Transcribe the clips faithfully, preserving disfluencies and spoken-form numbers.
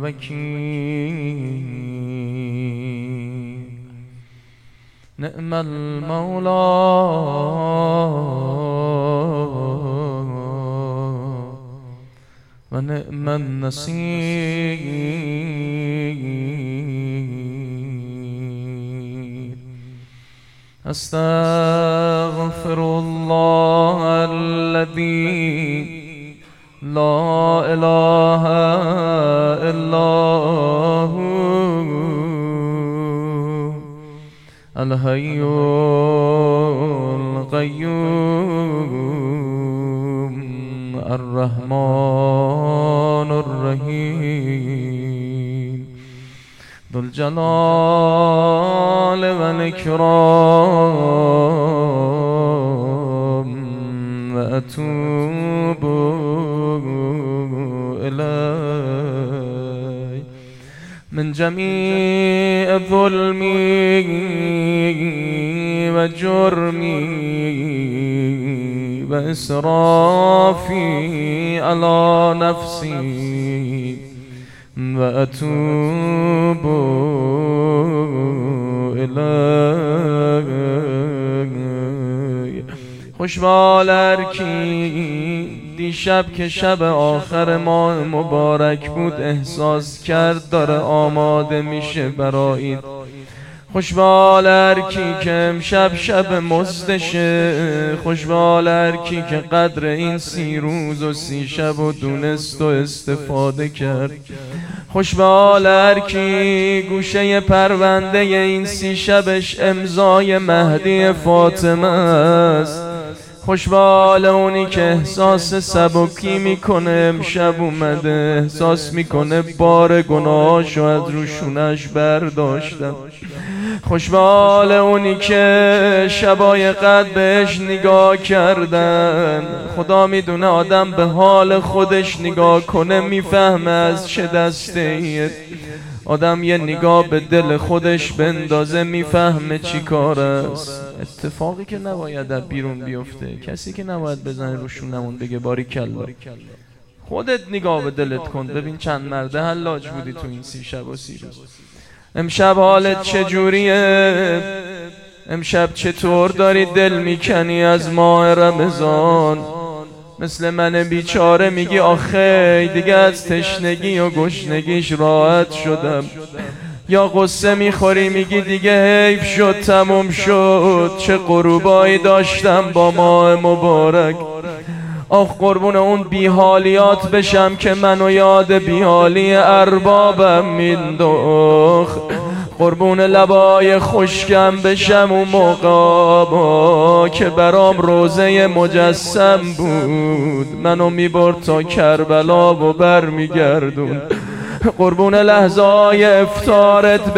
الوكيل نعم المولى ونعم النصير أستغفر الله الذي لا إله إلا هو الحي القيوم الرحمن الرحيم ذو الجلال والإكرام وأتوب إليه من جميع ظلمي وجرمي وإسرافي على نفسي وأتوب إليه خوشبالر کی دیشب که شب آخر ماه مبارک بود احساس کرد داره آماده میشه برای عید. خوشبالر کی که امشب شب مزدشه. خوشبالر کی که قدر این سی روز و سی شب و دونست و استفاده کرد. خوشبالر کی گوشه پرونده این سی شبش امضای مهدی فاطمه است. خوشبال اونی که احساس سبکی میکنه امشب اومده احساس میکنه بار گناهاشو از روشونش برداشتم. خوشبال اونی که شبای قدر بهش نگاه کردن. خدا میدونه آدم به حال خودش نگاه کنه میفهمه از چه دسته ایه. آدم یه نگاه به دل خودش بندازه میفهمه چی کار است. اتفاقی که نباید در بیرون بیفته، کسی که نباید بزنه روشونمون بگه باریکلا. خودت نگاه به دلت کن ببین چند مرده حلاج بودی تو این سی شب و سی روز. امشب حالت چجوریه؟ امشب چطور داری دل میکنی از ماه رمضان؟ مثل من بیچاره میگی آخه دیگه از تشنگی و گشنگیش راحت شدم، یا قصه میخوری میگی دیگه حیف شد تموم شد. چه غروبایی داشتم با ماه مبارک. آخ قربون اون بیحالیات بشم که منو یاد بیحالی اربابم مینداخت. قربون لبای خشکم بشم اون موقع که برام روزه مجسم بود منو میبرد تا کربلا و بر میگردون. قربون لحظای افطارت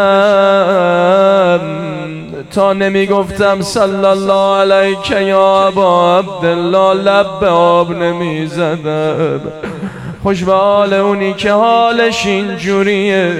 بشم تا نمیگفتم صلی الله علیک یا ابا عبدالله لب به آب نمیزدم. خوشبال اونی که حالش اینجوریه.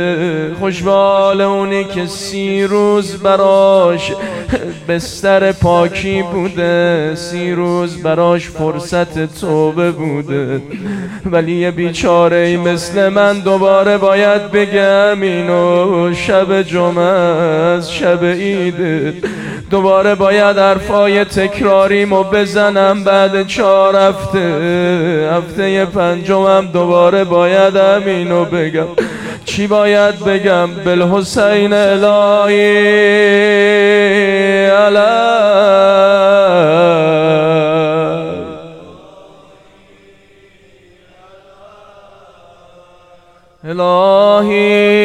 خوشبال اونی که سی روز براش بستر پاکی بوده، سی روز براش فرصت توبه بوده، ولی یه بیچاره ای مثل من دوباره باید بگم اینو شب جمعه از شب عیده. دوباره باید حرفای تکراریمو بزنم بعد چهار هفته. هفته پنجمم دوباره باید همینو بگم. چی باید بگم؟ بالحسین الهی علی الهی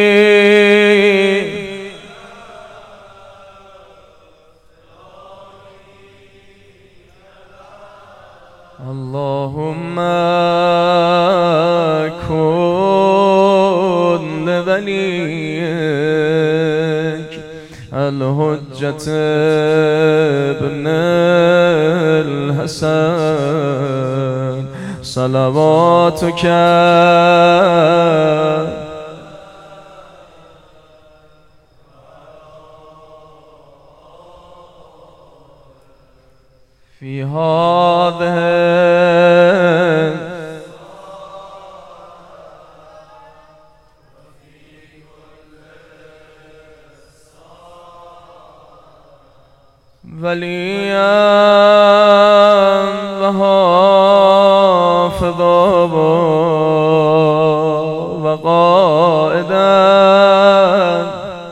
اللهم كن لوليك الحجة ابن الحسن صلواتك في هذه ولیم و حافظا و قائدا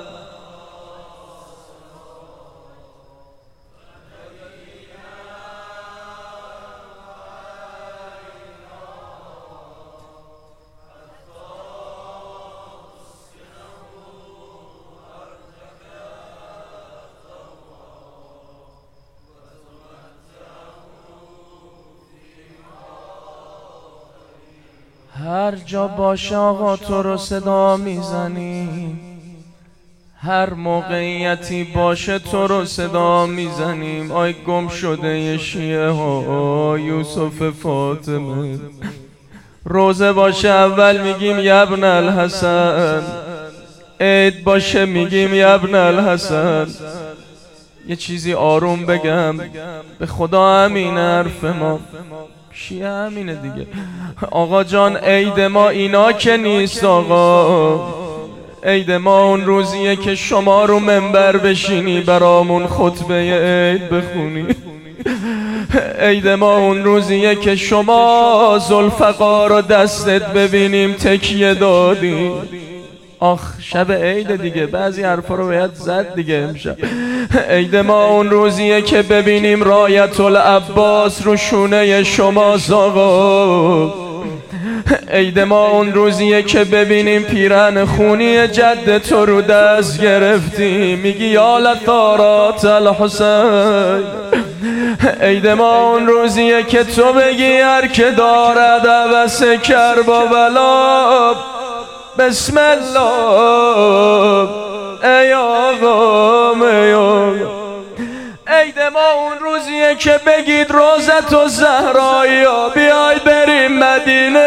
هر جا باشه آقا تو رو صدا میزنیم، هر موقعیتی باشه تو رو صدا میزنیم. آی گم شده ی شیعه ها یوسف فاطمه، روزه باشه اول میگیم یبن الحسن، عید باشه میگیم یبن الحسن. یه چیزی آروم بگم به خدا، همین حرف ما شیعه همینه دیگه. آقا جان عید ما اینا که نیست آقا، عید ما اون روزیه که شما رو منبر بشینی برامون خطبه عید بخونی. عید ما اون روزیه که شما ذوالفقار رو دستت ببینیم تکیه دادی. آخ شب عید دیگه، بعضی حرفا رو باید زد دیگه امشب. عید ما اون روزیه که ببینیم رایت العباس رو شونه شما آقا. عید ما اون روزیه که ببینیم پیرن خونی جد تو رو دست گرفتی، میگی یا لطارات الحسین. عید ما اون روزیه که تو بگی هر که دارد عوض کربلا بسم الله ای آقام ای آقام. عید ما اون روزیه که بگید روزت و زهرایی بیای بریم مدینه،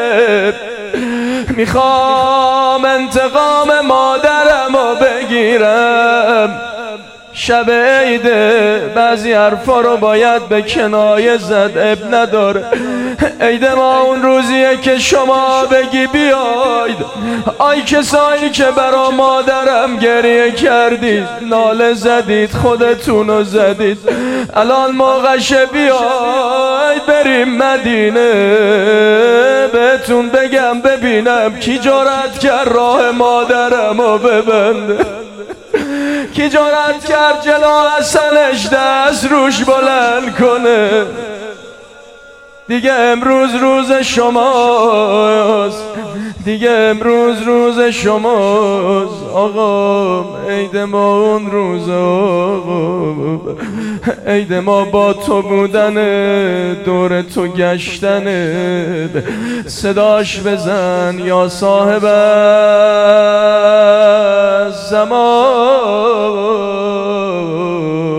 میخوام انتقام مادرم رو بگیرم. شب عیده بعضی حرفا رو باید به کنایه زد، اب نداره. عید ما اون روزیه که شما بگی بیاید آی کسایی که برا مادرم گریه کردید، ناله زدید، خودتونو زدید، الان موقعشه بیاید بریم مدینه. بهتون بگم ببینم کی جرأت کرد راه مادرم رو ببنده، کی جرأت کرد جلو حسنش دست روش بلند کنه. دیگه امروز روز شماست، دیگه امروز روز شماست آقا. عید ما اون روز آقا، عید ما با تو بودنه، دور تو گشتنه. صداش بزن یا صاحب زمان.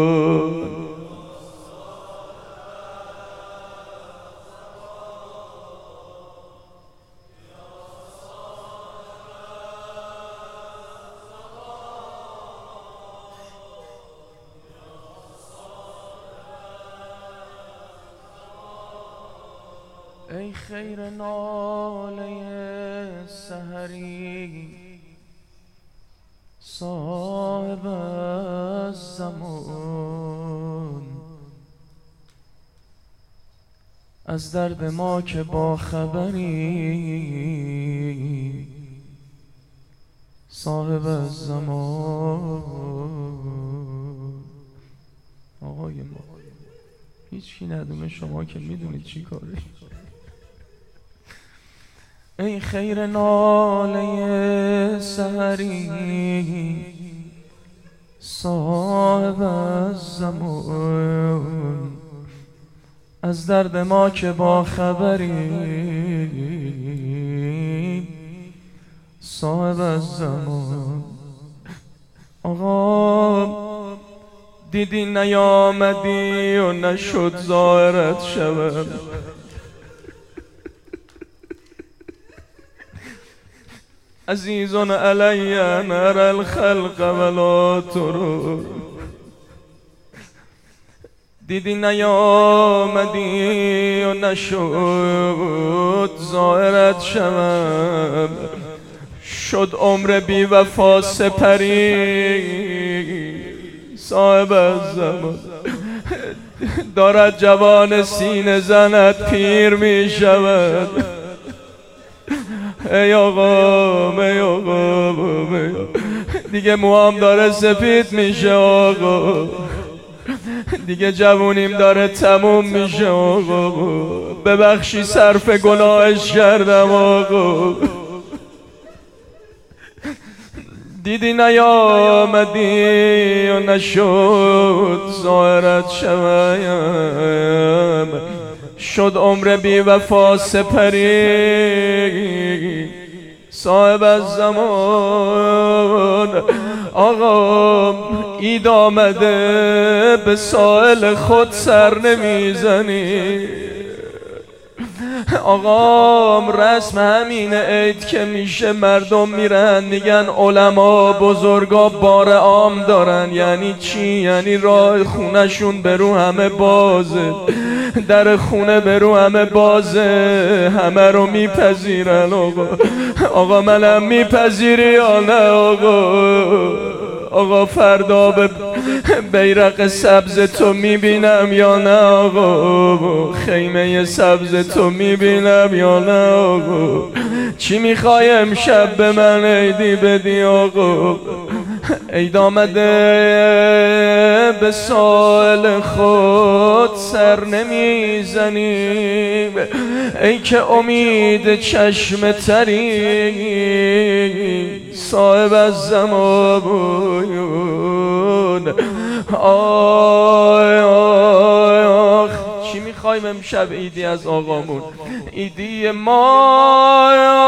ای خیر ناله سحری صاحب الزمان، از درد ما که با خبری صاحب الزمان. آقای ما هیچ کی ندونه، شما که میدونید چی کاره. ای خیر ناله سحری صاحب الزمان، از درد ما که با خبری صاحب الزمان. آقا دیدی نیامدی و نشد ظاهرت شبم، عزیزون علی نر الخلق ولا ترو. دیدی نیامدی و نشد ظاهرت شبم، شد عمر بی وفا سپری صاحب الزمان دارد جوان سینه زند پیر می شود. ای آقا ای آقا دیگه موام داره سفید میشه آقا، دیگه جوونیم داره تموم میشه آقا، ببخشی صرف گناهش کردم آقا. دیدی نیامدی و نشد ظاهرت شویم، شد عمر بی وفا سپری صاحب الزمان. آقا عید آمده به ساحل خود سر نمیزنی. آقا رسم همین عید که میشه مردم میرن میگن علما بزرگا بار عام دارن. یعنی چی؟ یعنی راه خونشون برو همه بازه، در خونه برو همه بازه، همه رو میپذیرن. آقا آقا منم میپذیری یا نه آقا؟ آقا فردا به بیرق سبز تو میبینم یا نه آقا؟ خیمه سبز تو میبینم یا نه آقا؟ چی میخوای امشب به من عیدی بدی آقا؟ عید آمده به ساحل خود سر نمیزنیم، ای که امید چشم تری صاحب الزمان. آی آی آخ چی میخوایم امشب عیدی از آقامون؟ عیدی ما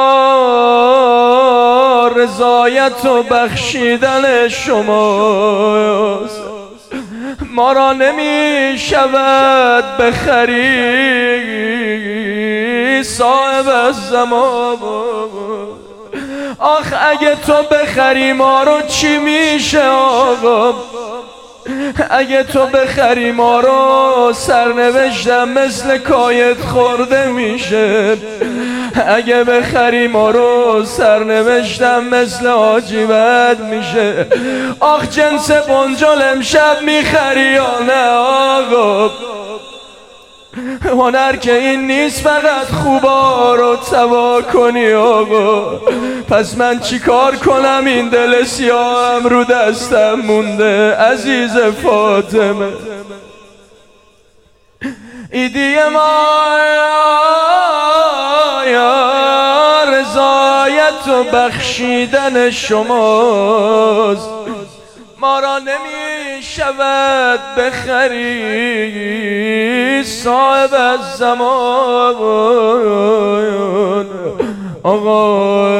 رضایت و بخشیدن شماست، ما را نمی شود بخری صاحب الزمان. آخ اگه تو بخری ما رو چی میشه آقا؟ اگه تو بخری ما رو سرنوشتم مثل کایت خورده میشه. اگه بخری ما رو سرنوشتم مثل حاجی بد میشه. آخ جنس بنجل امشب میخری یا نه آقا؟ هنر که این نیست فقط خوبا رو تبا کنی آقا. پس من چی کار کنم این دل سیاهم رو دستم مونده عزیز فاطمه. عیدی ما یا رضایت و بخشیدن شماست، ما را نمی شود بخری صاحب الزمان. آقا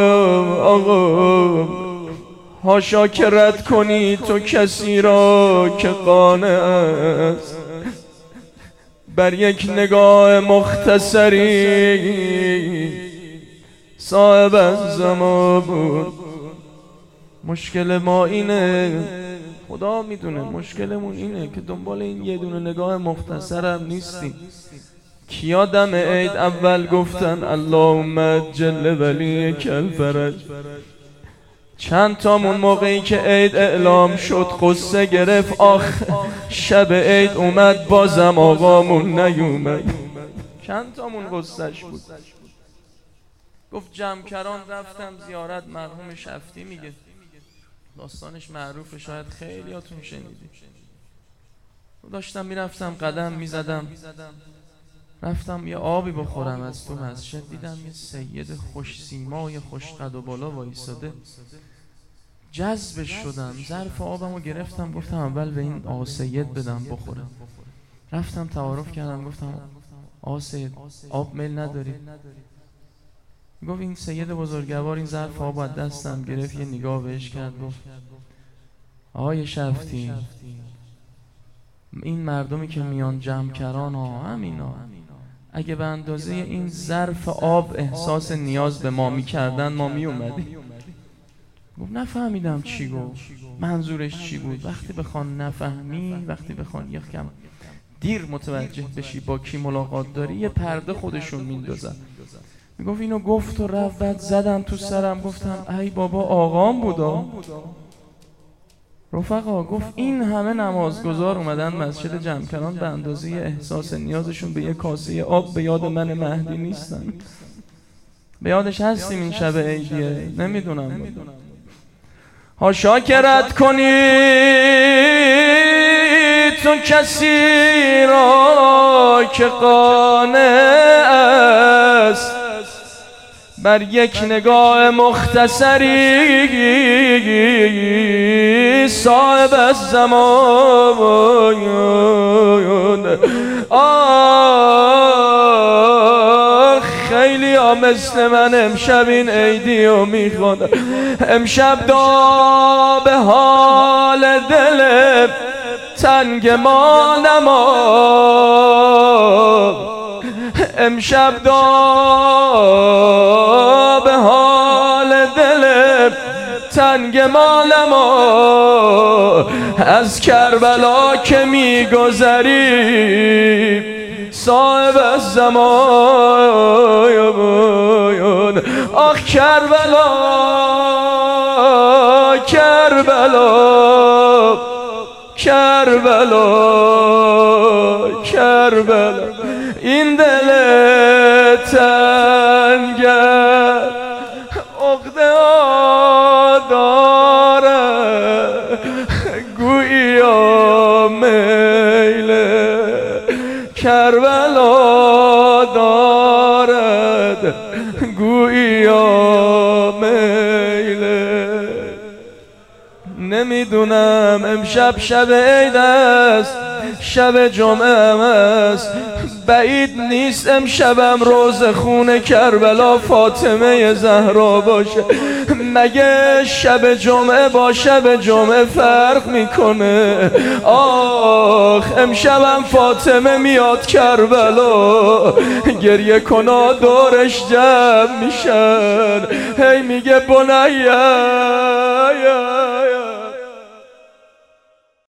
آقا هاشا که رد کنی تو کسی را که قانع است بر یک نگاه مختصری صاحب الزمان. مشکل ما اینه، خدا میدونه مشکلمون اینه که دنبال این یه دونه نگاه مختصرم نیستیم. کیا دم عید اول گفتن اللهم جل ولی کل فرج؟ چند تامون موقعی که عید اعلام شد قصه گرفت آخ شب عید اومد بازم آقامون نیومد؟ چند تامون قصهش بود؟ گفت جمکران رفتم زیارت مرحوم شفتی، میگه داستانش معروفه شاید خیلیاتون شنیدید. داشتم میرفتم قدم میزدم، رفتم یه آبی بخورم از تو مسجد، دیدم یه سید خوش سیمای خوش قد و بالا وایساده. جذبش شدم، ظرف آبمو گرفتم گفتم اول به این آقا سید بدم بخورم. رفتم تعارف کردم گفتم آقا سید آب میل نداری؟ گفت این سید بزرگوار این ظرف آب از دستم گرفت، یه نگاه بهش کرد گفت آقای شفتی این مردمی که میان جمکران ها همینا اگه به اندازه این ظرف آب احساس نیاز به ما میکردن ما میومدیم. گفت نفهمیدم چی گفت، منظورش چی بود؟ وقتی بخوان نفهمی، وقتی بخوان یک کم دیر متوجه بشی با کی ملاقات داری، یه پرده خودشون میندازن. میگفت اینو گفت و رفت، بعد زدم تو سرم گفتم ای بابا آقام بودا. رفقا گفت این همه نمازگزار اومدن مسجد جمکران به اندازه احساس نیازشون به یه کاسه آب به یاد من مهدی نیستن. به یادش هستیم این شب عیدیه، نمیدونم ها شاکرت کنی تو کسی را که قانع است بر یک نگاه مختصری صاحب از زمان. آه خیلی ها مثل من امشب این عیدی رو میخوانن، امشب دا به حال دل تنگ ما نما، امشب دا به حال دل تنگ ما نما، از کربلا که میگذری صاحب از زمان. آخ کربلا کربلا کربلا کربلا، این دل تنگ عقده ها داره گویا میل کربلا دارد گویا میل. نمیدونم امشب شب عید است، شب جمعه هم است، بعید نیست امشبم روز خون کربلا فاطمه زهرا باشه. مگه شب جمعه با شب جمعه فرق میکنه؟ آخ امشبم فاطمه میاد کربلا، گریه کنا دورش جمع میشن، هی میگه بنیه